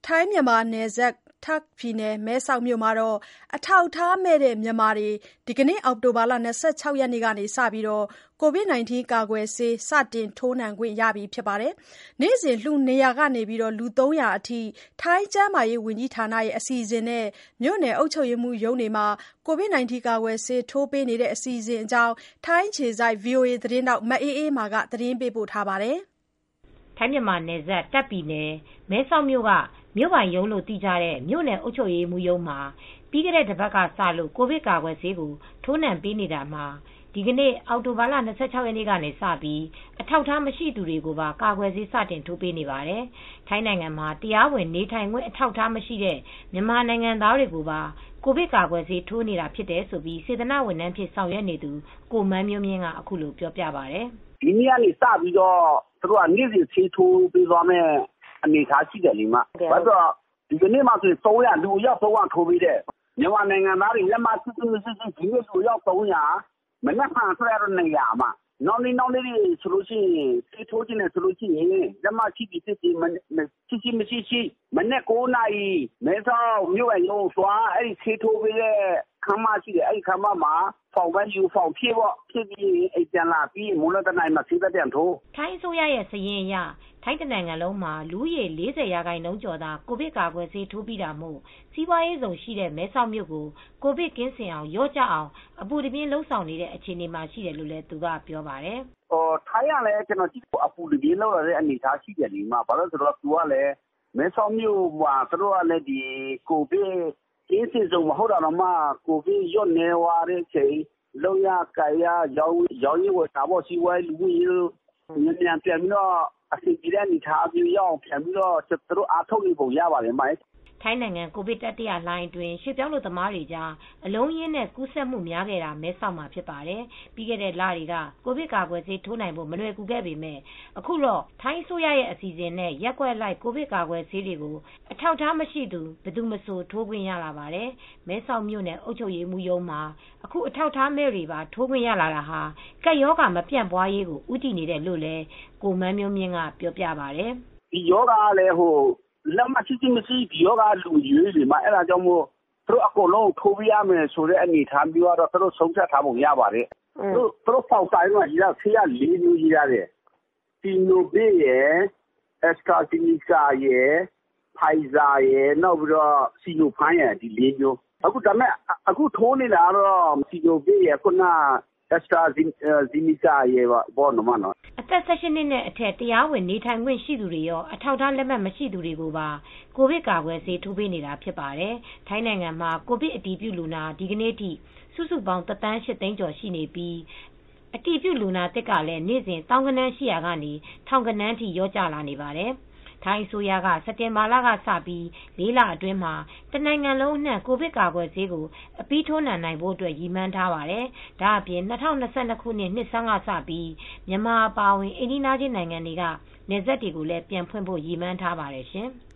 ထိုင်းမြန်မာနယ်စပ်တာ့ခ်ပြည်နယ်မဲဆောက်မြို့မှာအထောက်အထားမဲ့မြန်မာတွေဒီကနေ့အောက်တိုဘာလ26ရက်နေ့ကစပြီးကိုဗစ်ကာကွယ်ဆေးစတင်ထိုးနှံခွင့်ရပြီဖြစ်ပါတယ်။ နေ့စဉ်လှူနေရာကနေလူ300အထိထိုင်းကျန်းမာရေးဝန်ကြီးဌာနရဲ့အစီအစဉ်နဲ့မြို့နယ်အုပ်ချုပ်ရေးမှူးရုံးတွေမှာကိုဗစ်ကာကွယ်ဆေးထိုးပေးနေတဲ့အစီအစဉ်အကြောင်းထိုင်းအခြေစိုက် VOA သတင်းထောက်မအေးအေးမာကသတင်းပေးပို့ထားပါတယ်။ ထိုင်းမြန်မာနယ်စပ်တာ့ခ်ပြည်နယ်မဲဆောက်မြို့ကမြို့ပိုင်ရုံးလို့သိကြတဲ့မြို့နယ်အုပ်ချုပ်ရေးမှူးရုံးမှာပြီးခဲ့တဲ့တပတ်ကစလို့ကိုဗစ်ကာကွယ်ဆေးကိုထိုးနှံပေးနေတာမှာဒီကနေ့အောက်တိုဘာလ26ရက်နေ့ကစပြီးအထောက်အထားမရှိသူတွေကိုပါကာကွယ်ဆေးစတင်ထိုးပေးနေပါတယ်။ ထိုင်းနိုင်ငံမှာတရားဝင်နေထိုင်ခွင့်အထောက်အထားမရှိတဲ့မြန်မာနိုင်ငံသားတွေကိုပါကိုဗစ်ကာကွယ်ဆေးထိုးနေတာဖြစ်တယ်လို့စေတနာ့ဝန်ထမ်းဖြစ်ဆောင်ရွက်နေသူကိုမန်းမျိုးမြင့်ကအခုလိုပြောပြပါတယ်။ "ဒီနေ့ကနေစပြီးသူတို့ကနေ့စဉ်ဆေးထိုးပေးသွားမယ့်အနေအထားရှိတယ်လေ။ ဒီကနေ့မှာဆိုရင်လူအယောက်300ထိုးပေးတယ်။ မြန်မာနိုင်ငံသားတွေလက်မှတ်ရှိရှိမရှိရှိဒီနေ့လူအယောက်300မနက်ဖြန်အတွက်ကတော့200နောက်နေ့တွေဆိုရင်ဆေးထိုးချင်တယ်ဆိုရင်လက်မှတ်ရှိသည်ဖြစ်စေရှိရှိမရှိရှိမနက်9နာရီမဲဆောက်မြို့ပိုင်ရုံးကိုသွားဆေးထိုးပေးတဲ့ခန်းမရှိတယ်အဲဒီခန်းမမှာဖောင်ပဲယူဖောင်ဖြည့်ပြီးအိမ်ပြန်လာပြီးမွန်းလွဲတနာရီမှာဆေးပြန်ထိုး။" ထိုင်းအစိုးရရဲ့စာရင်းအရထိုင်းတနိုင်ငံလုံးမှာလူဦးရေ40%ကျော်သာကိုဗစ်ကာကွယ်ဆေးထိုးပြီးတာမို့စီးပွားရေးဇုန်ရှိတဲ့မဲဆောက်မြို့ကိုကိုဗစ်ကင်းစင်အောင်လျော့ကျအောင်အပူတပြင်းလုပ်ဆောင်နေတဲ့အခြေအနေမှာရှိတယ်လို့သူကပြောပါတယ်။ "ထိုင်းကလည်းကျနော်ကြည့်တော့အပူတပြင်းလုပ်လာတဲ့အနေအထားရှိတယ်။ ဘာလို့လဲဆိုတော့သူကလည်းမဲဆောက်မြို့မှာကိုဗစ်ကင်းစင်ဇုန်မဟုတ်တာတောင်မှကိုဗစ်လျော့နည်းသွားတဲ့အချိန်လုပ်ရကိုင်ရရောင်းရေးဝယ်တာစီးပွားရေးလူမှုရေးမြန်ပြန်ပြီးအဆင်ပြေတဲ့အနေအထားရောက်အောင်ပြန်ပြီးသူတို့အားထုတ်နေပုံရပါတယ်။ " ထိုင်းနိုင်ငံကိုဗစ်တတိယလှိုင်းအတွင်းရွှေ့ပြောင်းအလုပ်သမားတွေကြားအလုံးအရင်းနဲ့ကူးစက်မှုများခဲ့တာမဲဆောက်မှာဖြစ်ပါတယ်။ ပြီးခဲ့တဲ့လတွေကကိုဗစ်ကာကွယ်ဆေးထိုးနိုင်ဖို့မလွယ်ကူခဲ့ပေမဲ့အခုတော့ထိုင်းအစိုးရရဲ့အစီအစဉ်နဲ့ရပ်ကွက်အလိုက်ကိုဗစ်ကာကွယ်ဆေးတွေကိုအထောက်အထားမရှိသူဘယ်သူမဆိုထိုးခွင့်ရလာပါတယ်။ မဲဆောက်မြို့နယ်အုပ်ချုပ်ရေးမှူးရုံးမှာအခုအထောက်အထားမဲ့တွေပါထိုးခွင့်ရလာတာဟာကပ်ရောဂါမပြန့်ပွားရေးကိုဦးတည်နေတယ်လို့လည်းကိုမန်းမျိုးမြင့်ကပြောပြပါတယ်။ "ဒီရောဂါကလည်းလက်မှတ်ရှိရှိမရှိဒီရောဂါလူရွေးအဲဒါကြောင့်မို့သူတို့အကုန်လုံးထိုးပေးရမယ်ဆိုတဲ့အနေအထားမျိုးကတော့သူတို့ဆုံးဖြတ်ထားပုံရပါတယ်။ သူတို့ဖောင်စာရွက်မှာဆေးက4မျိုးရေးထားတယ်။ စီနိုဗစ်ရယ်၊ အက်စတရာဇီနီကာရယ်၊ ဖိုင်ဇာရယ်စီနိုဖားရယ်ဒီ4မျိုးအခုထိုးနေတာကတော့စီနိုဗစ်ရယ်အက်စတရာဇီနီကာရယ်ပေါ့နော်။" အသက် 18 နှစ်နဲ့အထက်တရားဝင်နေထိုင်ခွင့်ရှိသူတွေရောအထောက်အထားလက်မှတ်မရှိသူတွေကိုပါကိုဗစ်ကာကွယ်ဆေးထိုးပေးနေတာဖြစ်ပါတယ်။ ထိုင်းနိုင်ငံမှာကိုဗစ်အတည်ပြုလူနာဒီကနေ့ထိစုစုပေါင်း 1,800,000 ကျော်ရှိနေပြီးအတည်ပြုလူနာသစ်ကလည်းနေ့စဉ်သောင်းဂဏန်းရှိရာကနေထောင်ဂဏန်းထိလျော့ကျလာနေပါတယ်။ ထိုင်းအစိုးရကစက်တင်ဘာလကစပြီး4လအတွင်းမှာတနိုင်ငံလုံးအနှံ့ကိုဗစ်ကာကွယ်ဆေးကိုအပြီးထိုးနှံနိုင်ဖို့ရည်မှန်းထားပါတယ်။ ဒါ့အပြင် ၂၀၂၂ ခုနှစ်နှစ်ဆန်းကစပြီးမြန်မာအပါအဝင်အိမ်နီးချင်းနိုင်ငံတွေကနယ်စပ်တွေကိုလည်းပြန်ဖွင့်ဖို့ရည်မှန်းထားပါတယ်ရှင်။